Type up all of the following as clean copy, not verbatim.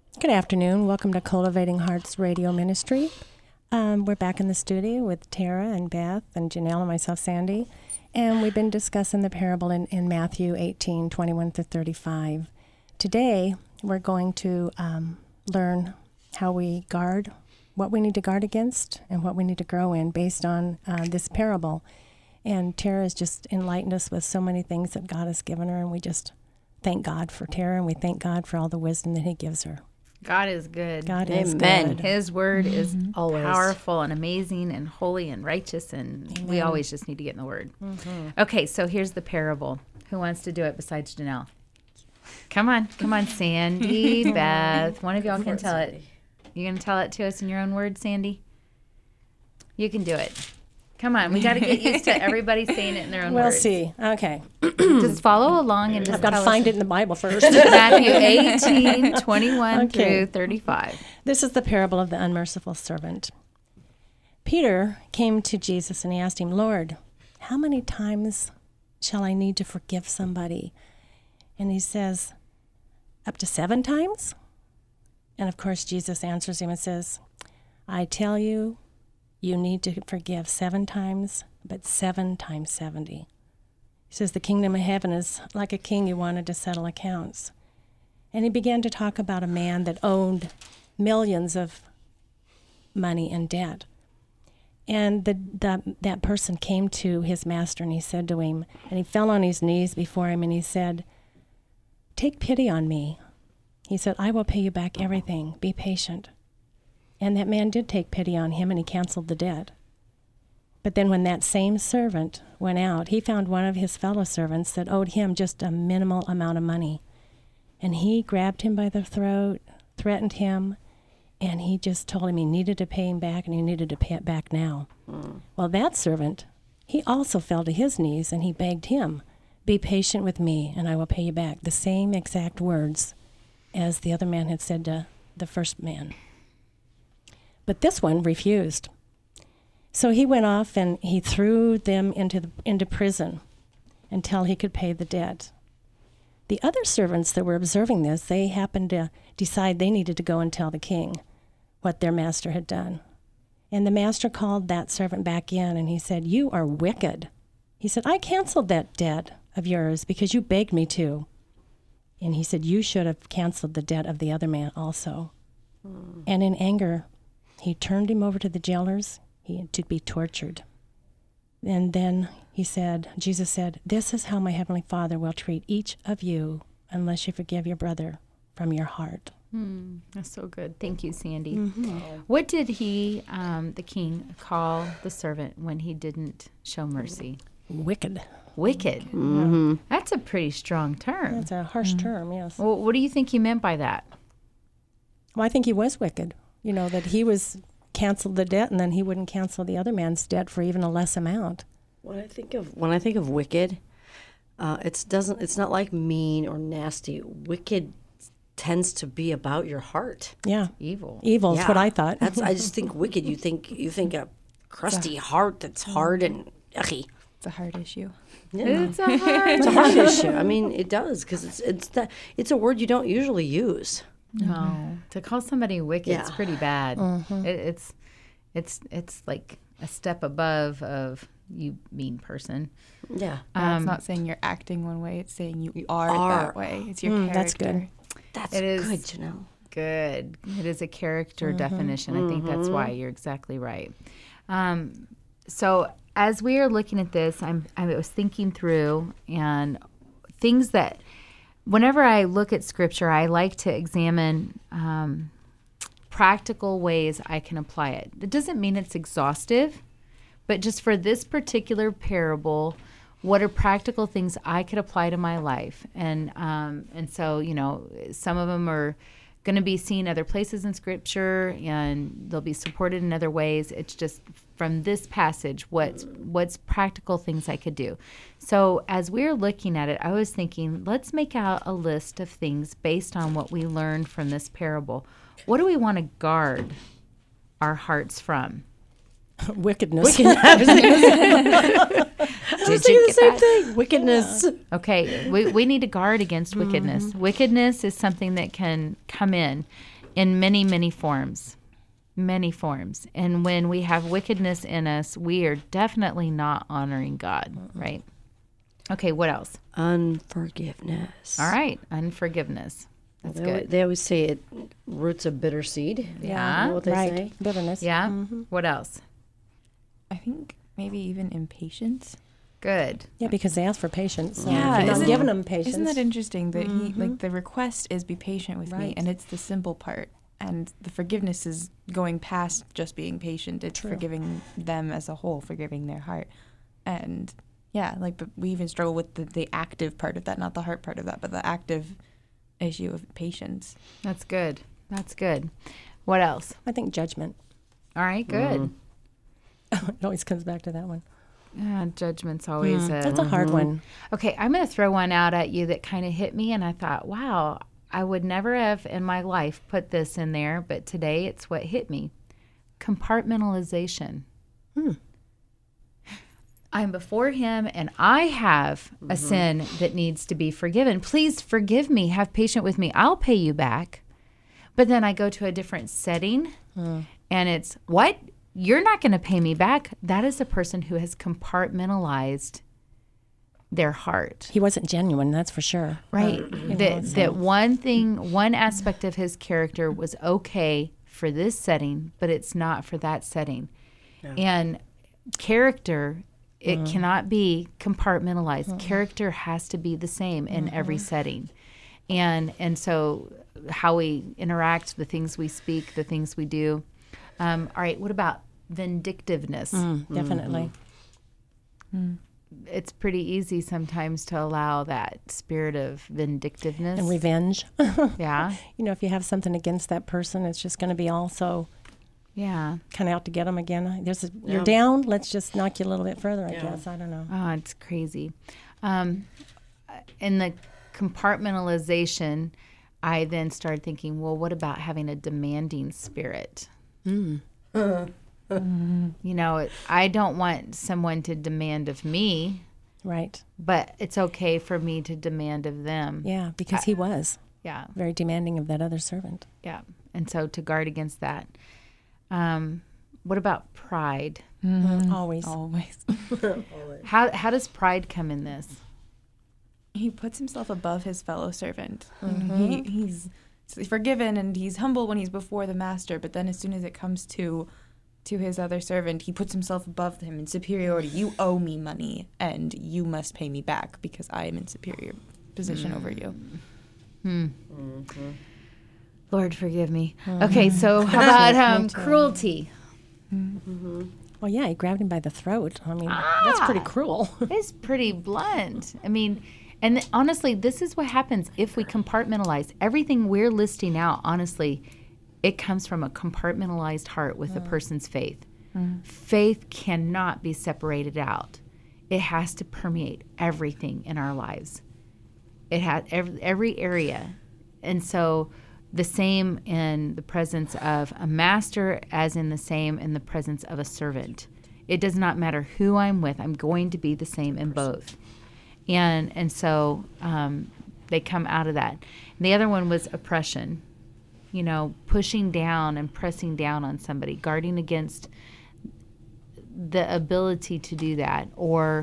Good afternoon. Welcome to Cultivating Hearts Radio Ministry. We're back in the studio with Tara and Beth and Janelle and myself, Sandy. And we've been discussing the parable in Matthew 18:21 through 35. Today, we're going to learn how we guard, what we need to guard against, and what we need to grow in based on this parable. And Tara has just enlightened us with so many things that God has given her, and we just thank God for Tara, and we thank God for all the wisdom that He gives her. God is good. God is Amen. good. His word is Always. powerful and amazing and holy and righteous, and we always just need to get in the word. Okay, so here's the parable. Who wants to do it besides Janelle? Come on, Sandy, Beth. One of y'all can tell it. You going to tell it to us in your own words, Sandy? You can do it. Come on, we got to get used to everybody saying it in their own We'll words. see. Okay. Just follow along and just I've got to tell find us. it in the Bible first. Matthew 18:21 Okay. through 35. This is the parable of the unmerciful servant. Peter came to Jesus and he asked him, Lord, how many times shall I need to forgive somebody? And he says, up to 7 times? And of course, Jesus answers him and says, I tell you, you need to forgive 7 times, but 7 times 70. He says, the kingdom of heaven is like a king who wanted to settle accounts. And he began to talk about a man that owed millions of money in debt. And that person came to his master and he said to him, and he fell on his knees before him and he said, take pity on me. He said, I will pay you back everything. Be patient. And that man did take pity on him and he canceled the debt. But then when that same servant went out, he found one of his fellow servants that owed him just a minimal amount of money. And he grabbed him by the throat, threatened him, and he just told him he needed to pay him back and he needed to pay it back now. Well, that servant, he also fell to his knees and he begged him, be patient with me and I will pay you back. The same exact words as the other man had said to the first man. But this one refused. So he went off and he threw them into prison until he could pay the debt. The other servants that were observing this, they happened to decide they needed to go and tell the king what their master had done. And the master called that servant back in and he said, you are wicked. He said, I canceled that debt of yours because you begged me to. And he said, you should have canceled the debt of the other man also. And in anger, he turned him over to the jailers to be tortured. And then Jesus said, this is how my heavenly Father will treat each of you unless you forgive your brother from your heart. That's so good. Thank you, Sandy. What did he, the king, call the servant when he didn't show mercy? Wicked. Wicked. That's a pretty strong term. That's a harsh term, yes. Well, what do you think he meant by that? Well, I think he was wicked. You know, that he was canceled the debt and then he wouldn't cancel the other man's debt for even a less amount. When I think of wicked, it's not like mean or nasty. Wicked tends to be about your heart. Yeah. Evil. Evil is what I thought. I just think wicked. You think a crusty heart that's hard and yucky. It's a heart issue. Yeah. It's a hard. It's a heart issue. I mean, it does because it's a word you don't usually use. No, to call somebody wicked is Yeah. pretty bad. It's like a step above of you mean person. Yeah, It's not saying you're acting one way. It's saying you are that way. It's your character. That's good. that's It is- good to know. Good. It is a character definition. I think that's why you're exactly right. So as we are looking at this, I was thinking through and things that whenever I look at scripture, I like to examine practical ways I can apply it. It doesn't mean it's exhaustive, but just for this particular parable, what are practical things I could apply to my life? And so, you know, some of them are going to be seen other places in scripture and they'll be supported in other ways. It's just from this passage, what's practical things I could do. So as we're looking at it, I was thinking, let's make out a list of things based on what we learned from this parable. What do we want to guard our hearts from? Wickedness. I was thinking the same thing. Wickedness. Okay, we need to guard against wickedness. Wickedness is something that can come in. in many, many forms. Many forms. And when we have wickedness in us, we are definitely not honoring God, right? Okay, what else? Unforgiveness. All right, unforgiveness. That's good. They always say it roots a bitter seed. Yeah. You know what they Right. say? Bitterness. Yeah. What else? I think maybe even impatience. Good. Yeah, because they ask for patience. So Yeah, if you're not isn't- giving them patience. Isn't that interesting that he like the request is be patient with me, Right. and it's the simple part, and the forgiveness is going past just being patient. It's True. forgiving them as a whole, forgiving their heart, and yeah, like but we even struggle with the active part of that, not the heart part of that, but the active issue of patience. That's good. That's good. What else? I think judgment. All right, good. It always comes back to that one. Judgment's always That's a hard one. Okay, I'm going to throw one out at you that kind of hit me, and I thought, wow, I would never have in my life put this in there, but today it's what hit me. Compartmentalization. I'm before him, and I have a sin that needs to be forgiven. Please forgive me. Have patience with me. I'll pay you back. But then I go to a different setting, and it's, what? You're not going to pay me back. That is a person who has compartmentalized their heart. He wasn't genuine, that's for sure. Right. That one aspect of his character was okay for this setting, but it's not for that setting. And character, it cannot be compartmentalized. Character has to be the same in every setting. And so how we interact, the things we speak, the things we do. All right, what about vindictiveness? Definitely. It's pretty easy sometimes to allow that spirit of vindictiveness. And revenge. Yeah. You know, if you have something against that person, it's just going to be also Yeah. kind of out to get them again. You're down, let's just knock you a little bit further, I guess. I don't know. Oh, it's crazy. In the compartmentalization, I then started thinking, well, what about having a demanding spirit? You know, I don't want someone to demand of me, Right. but it's okay for me to demand of them. Yeah, because he was Yeah. very demanding of that other servant. Yeah. And so to guard against that. What about pride? Always. Always. How does pride come in this? He puts himself above his fellow servant. He's forgiven and he's humble when he's before the master, but then as soon as it comes to his other servant, he puts himself above him in superiority. You owe me money and you must pay me back because I am in superior position over you. Lord, forgive me. Okay, so how about cruelty? Well, yeah, he grabbed him by the throat. I mean, that's pretty cruel. It's pretty blunt. I mean, and honestly, this is what happens if we compartmentalize. Everything we're listing out, honestly, it comes from a compartmentalized heart with a person's faith. Faith cannot be separated out. It has to permeate everything in our lives. It has every area. And so the same in the presence of a master as in the same in the presence of a servant. It does not matter who I'm with. I'm going to be the same in both. And so they come out of that. And the other one was oppression. You know, pushing down and pressing down on somebody, guarding against the ability to do that, or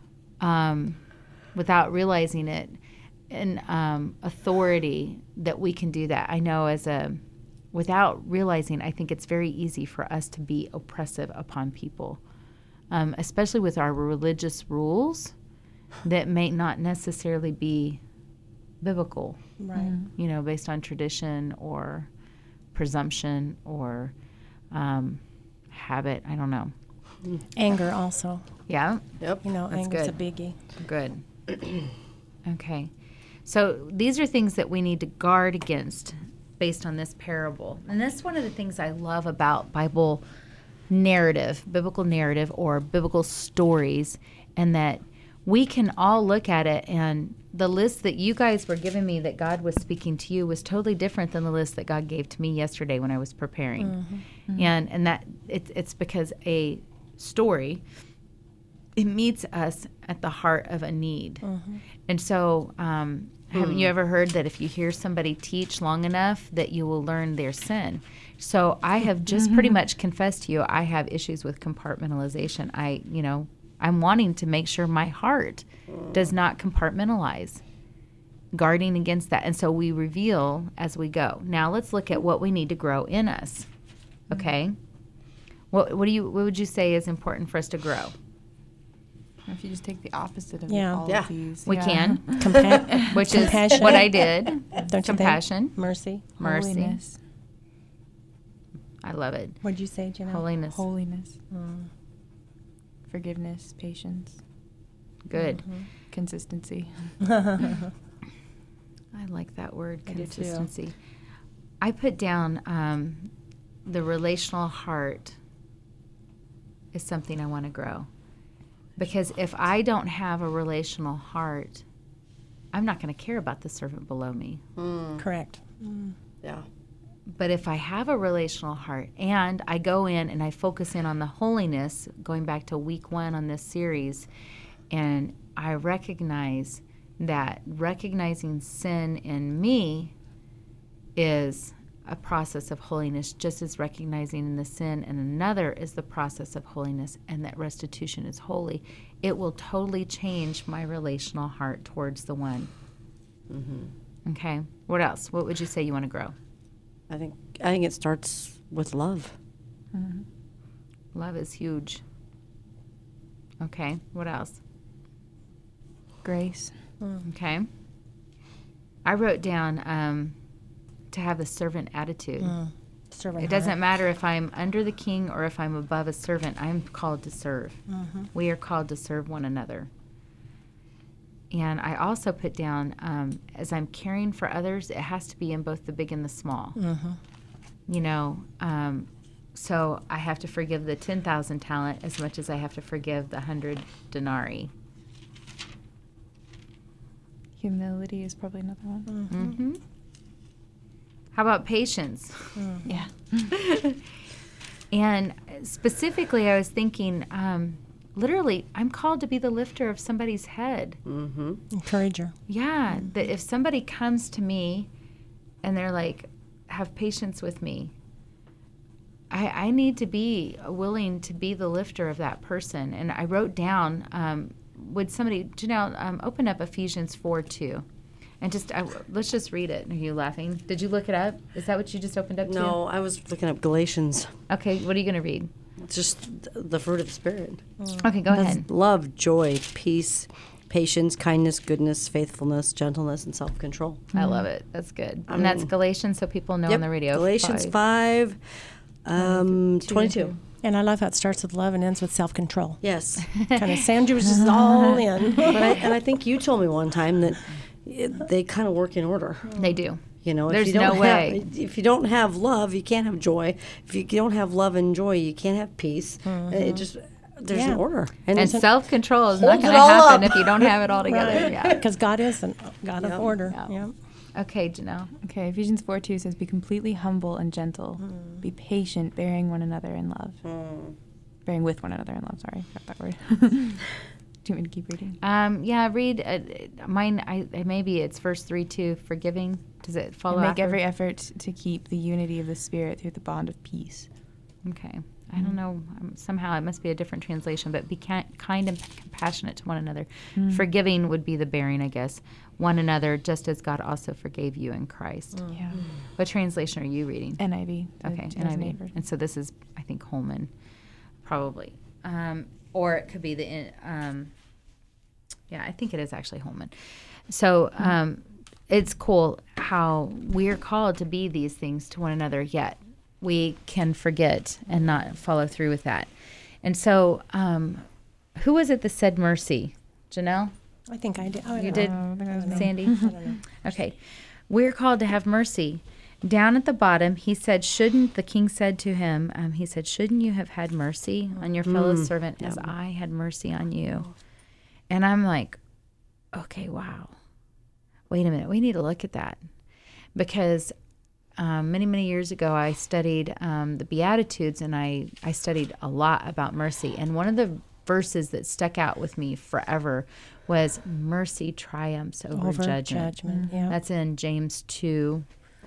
without realizing it, and authority that we can do that. I know without realizing, I think it's very easy for us to be oppressive upon people, especially with our religious rules that may not necessarily be biblical. Right. You know, based on tradition or presumption or habit. I don't know. Anger also. Yeah? Yep. You know, That's anger's a good. biggie. Good. Okay. So these are things that we need to guard against based on this parable. And that's one of the things I love about biblical narrative, or biblical stories, and that we can all look at it, and the list that you guys were giving me that God was speaking to you was totally different than the list that God gave to me yesterday when I was preparing. And that it's because a story, it meets us at the heart of a need. And so Haven't you ever heard that if you hear somebody teach long enough that you will learn their sin? So I have just pretty much confessed to you I have issues with compartmentalization. I'm wanting to make sure my heart does not compartmentalize, guarding against that. And so we reveal as we go. Now let's look at what we need to grow in us. Okay? What would you say is important for us to grow? If you just take the opposite of Yeah. all Yeah. of these. We can, which is Compassion. what I did. Don't you Compassion, think? Mercy. mercy. Holiness. I love it. What'd you say, Janelle? Holiness. Holiness. Forgiveness. Patience. Good. Consistency. I like that word, I do too. consistency. I put down the relational heart is something I want to grow. Because if I don't have a relational heart, I'm not going to care about the servant below me. Correct. Yeah. But if I have a relational heart and I go in and I focus in on the holiness, going back to week 1 on this series, and I recognize that recognizing sin in me is a process of holiness, just as recognizing the sin in another is the process of holiness, and that restitution is holy, it will totally change my relational heart towards the one. Okay. What else? What would you say you want to grow? I think it starts with love. Love is huge. Okay. What else? Grace. Okay. I wrote down to have a servant attitude. Servant It doesn't matter if I'm under the king or if I'm above a servant. I'm called to serve. We are called to serve one another. And I also put down, as I'm caring for others, it has to be in both the big and the small. So I have to forgive the 10,000 talent as much as I have to forgive the 100 denarii. Humility is probably another one. How about patience? Yeah. And specifically, I was thinking, literally, I'm called to be the lifter of somebody's head. Encourager. Yeah, that if somebody comes to me and they're like, have patience with me, I need to be willing to be the lifter of that person. And I wrote down, would somebody, Janelle, open up Ephesians 4:2. And just, let's just read it. Are you laughing? Did you look it up? Is that what you just opened up to? No, I was looking up Galatians. Okay, what are you going to read? It's just the fruit of the Spirit. Okay, go That's ahead. love, joy, peace, patience, kindness, goodness, faithfulness, gentleness, and self-control. I love it. That's good. And that's Galatians, so people know on the radio. Galatians 5, 22. And I love how it starts with love and ends with self-control. Yes. Kind of sandwiches all in. I think you told me one time that they kind of work in order. They do. You know, There's if you don't no way. if you don't have love, you can't have joy. If you don't have love and joy, you can't have peace. It just there's Yeah. an order, And it's- self-control is not holds going it to all happen up. if you don't have it all together. Yeah. Because God is a God of order. Yeah. Yeah. Okay, Janelle. Okay, Ephesians 4:2 says, "Be completely humble and gentle. Be patient, bearing one another in love." Bearing with one another in love. Sorry, got that word. Do you want me to keep reading? Yeah, read mine. Maybe it's verse 3:2. Forgiving. Does it follow? And make after? every effort to keep the unity of the Spirit through the bond of peace. Okay. I don't know. Somehow it must be a different translation, but be kind and compassionate to one another. Forgiving would be the bearing, I guess. One another, just as God also forgave you in Christ. Yeah. What translation are you reading? NIV. Okay, 2008 NIV. version. And so this is, I think, Holman, probably. Or it could be yeah, I think it is actually Holman. So it's cool how we're called to be these things to one another, yet we can forget and not follow through with that. And so who was it that said mercy? Janelle? I think I did. Oh, I You don't did, know. Sandy? I don't know. Okay. We're called to have mercy. Down at the bottom, he said, the king said to him, he said, shouldn't you have had mercy on your fellow servant as I had mercy on you? And I'm like, okay, wow. Wait a minute. We need to look at that. Because many, many years ago, I studied the Beatitudes, and I studied a lot about mercy. And one of the verses that stuck out with me forever was mercy triumphs over judgment. Yeah. That's in James 2.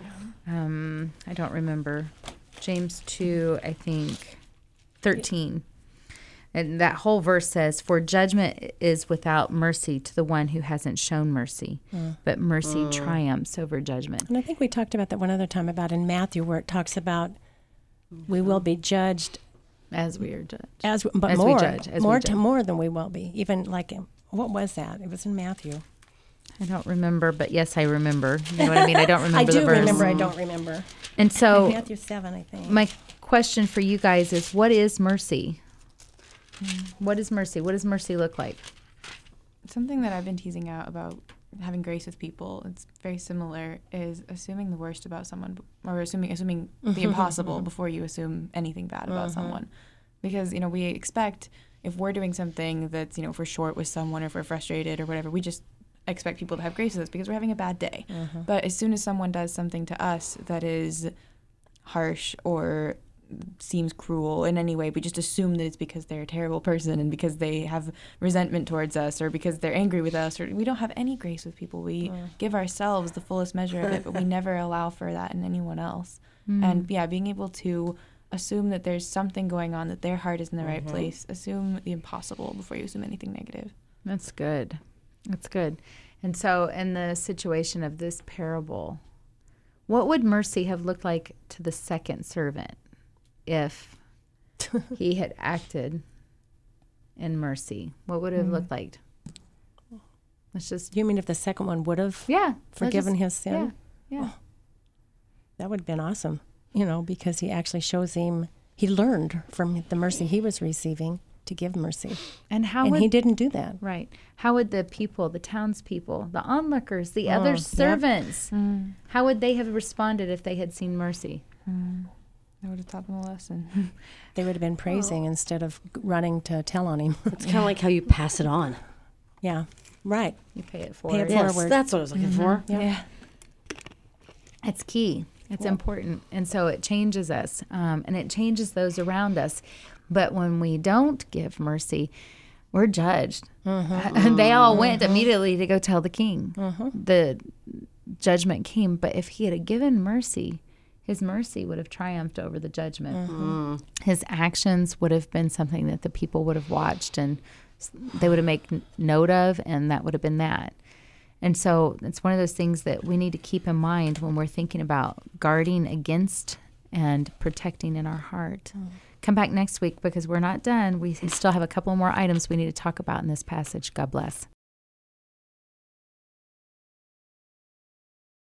I don't remember. James 2, I think, 13. And that whole verse says, "For judgment is without mercy to the one who hasn't shown mercy, but mercy triumphs over judgment." And I think we talked about that one other time about in Matthew where it talks about we will be judged As we are judged. as we judge. more than we will be. Even like, what was that? It was in Matthew. I don't remember, but yes, I remember. You know what I mean? I don't remember I the do verse. remember. I don't remember. And so Matthew 7, I think. my question for you guys is, what is mercy? What is mercy? What does mercy look like? Something that I've been teasing out about having grace with people, it's very similar, is assuming the worst about someone, or assuming the impossible before you assume anything bad about someone. Because, we expect, if we're doing something that's, if we're short with someone or if we're frustrated or whatever, we just expect people to have grace with us because we're having a bad day. But as soon as someone does something to us that is harsh or seems cruel in any way, we just assume that it's because they're a terrible person and because they have resentment towards us or because they're angry with us, or we don't have any grace with people. We give ourselves the fullest measure of it, but we never allow for that in anyone else. And being able to assume that there's something going on, that their heart is in the right place. Assume the impossible before you assume anything negative. That's good. That's good. And so in the situation of this parable, what would mercy have looked like to the second servant if he had acted in mercy? What would it have looked like? Let's just... You mean if the second one would have forgiven his sin? Yeah. That would have been awesome, because he actually shows him, he learned from the mercy he was receiving to give mercy. And he didn't do that. Right. How would the people, the townspeople, the onlookers, the other servants, how would they have responded if they had seen mercy? I would have taught them a lesson. They would have been praising instead of running to tell on him. It's kind of like how you pass it on. Yeah, right. You pay it forward. Yes, forward. that's what I was looking for. Yeah. It's key. It's important. And so it changes us, and it changes those around us. But when we don't give mercy, we're judged. And they all went immediately to go tell the king. The judgment came. But if he had given mercy, his mercy would have triumphed over the judgment. His actions would have been something that the people would have watched and they would have made note of, and that would have been that. And so it's one of those things that we need to keep in mind when we're thinking about guarding against and protecting in our heart. Come back next week because we're not done. We still have a couple more items we need to talk about in this passage. God bless.